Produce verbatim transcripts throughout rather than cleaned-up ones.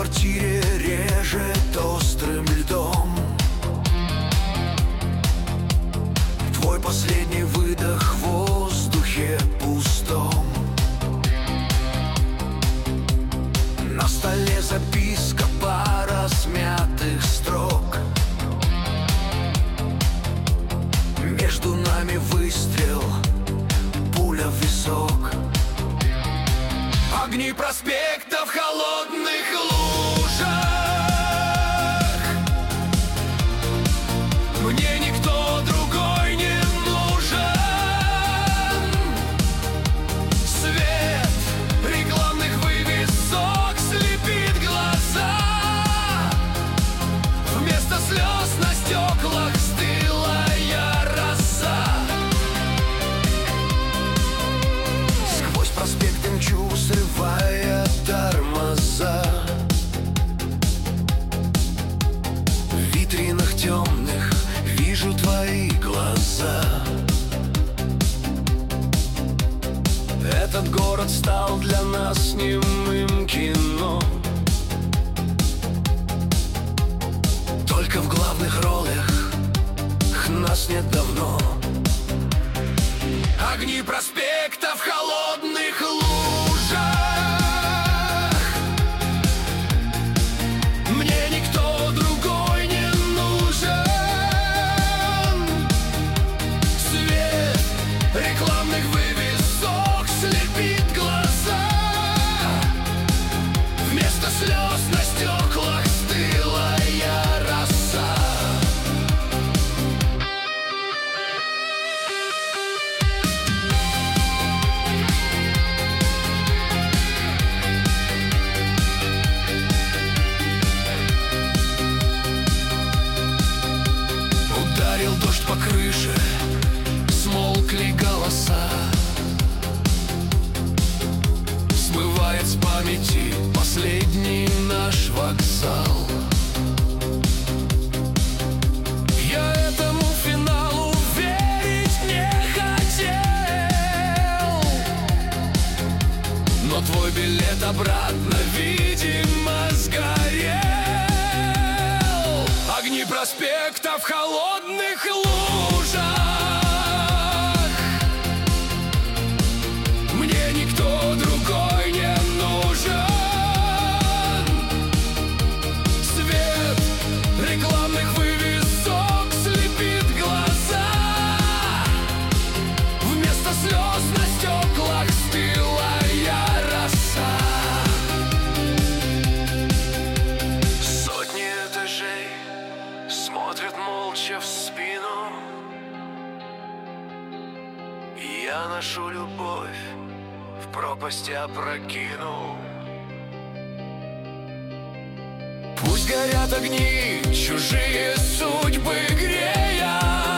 квартире режет острым льдом. Твой последний выдох в воздухе пустом. На столе записка, пара смятых строк. Между нами выстрел, пуля в висок. Огни проспекта в холодных лужах. Мне никто другой не нужен. Свет рекламных вывесок слепит глаза. Вместо слез на стеклах стылая роса. Сквозь проспекты мчу, срывая тормоза. В витринах темных вижу твои глаза. Этот город стал для нас немым кино. Только в главных ролях нас нет давно. Огни проспекта в холодных лужах. Мне никто другой не нужен. Свет рекламных вывесок слепит глаза. Вместо слез на стеклах стылая роса. Ударил дождь по крыше, смолкли голоса. Смывает с памяти последний наш вокзал. Я этому финалу верить не хотел, но твой билет обратно, видимо, сгорел. Огни проспекта в холодных лужах. Мне никто другой не нужен. Свет рекламных вывесок слепит глаза. Вместо слез на стеклах стылая роса. Сотни этажей смотрят молча в спину. Я нашу любовь в пропасти опрокину. Пусть горят огни, чужие судьбы грея.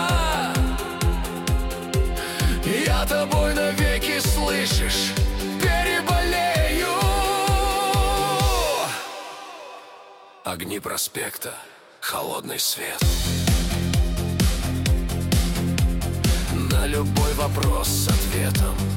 Я тобой навеки, слышишь, переболею. Огни проспекта, холодный свет. На любой вопрос с ответом.